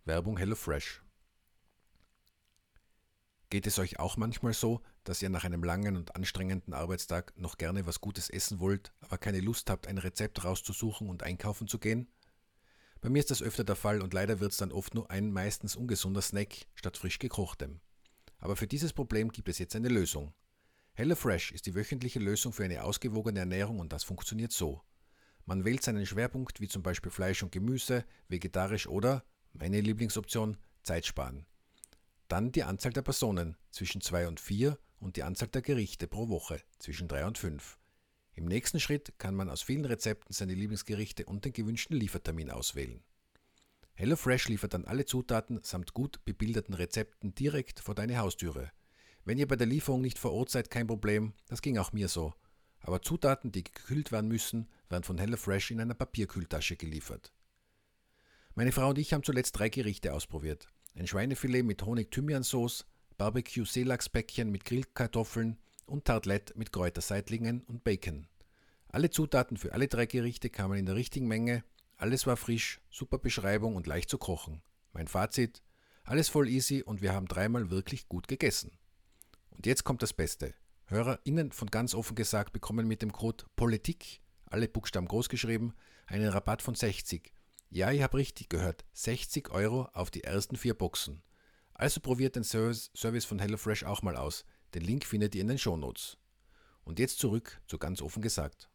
Werbung HelloFresh. Geht es euch auch manchmal so, dass ihr nach einem langen und anstrengenden Arbeitstag noch gerne was Gutes essen wollt, aber keine Lust habt, ein Rezept rauszusuchen und einkaufen zu gehen? Bei mir ist das öfter der Fall und leider wird es dann oft nur ein meistens ungesunder Snack statt frisch gekochtem. Aber für dieses Problem gibt es jetzt eine Lösung. HelloFresh ist die wöchentliche Lösung für eine ausgewogene Ernährung und das funktioniert so. Man wählt seinen Schwerpunkt wie zum Beispiel Fleisch und Gemüse, vegetarisch oder, meine Lieblingsoption, Zeit sparen. Dann die Anzahl der Personen zwischen 2 und 4 und die Anzahl der Gerichte pro Woche zwischen 3 und 5. Im nächsten Schritt kann man aus vielen Rezepten seine Lieblingsgerichte und den gewünschten Liefertermin auswählen. HelloFresh liefert dann alle Zutaten samt gut bebilderten Rezepten direkt vor deine Haustüre. Wenn ihr bei der Lieferung nicht vor Ort seid, kein Problem, das ging auch mir so. Aber Zutaten, die gekühlt werden müssen, werden von HelloFresh in einer Papierkühltasche geliefert. Meine Frau und ich haben zuletzt 3 Gerichte ausprobiert. Ein Schweinefilet mit Honig-Thymian-Sauce, Barbecue-Seelachsbäckchen mit Grillkartoffeln und Tartelett mit Kräuterseitlingen und Bacon. Alle Zutaten für alle 3 Gerichte kamen in der richtigen Menge, alles war frisch, super Beschreibung und leicht zu kochen. Mein Fazit: alles voll easy und wir haben 3-mal wirklich gut gegessen. Und jetzt kommt das Beste. HörerInnen von ganz offen gesagt bekommen mit dem Code POLITIK, alle Buchstaben groß geschrieben, einen Rabatt von 60. Ja, ihr habt richtig gehört, 60 € auf die ersten 4 Boxen. Also probiert den Service von HelloFresh auch mal aus. Den Link findet ihr in den Shownotes. Und jetzt zurück zu ganz offen gesagt.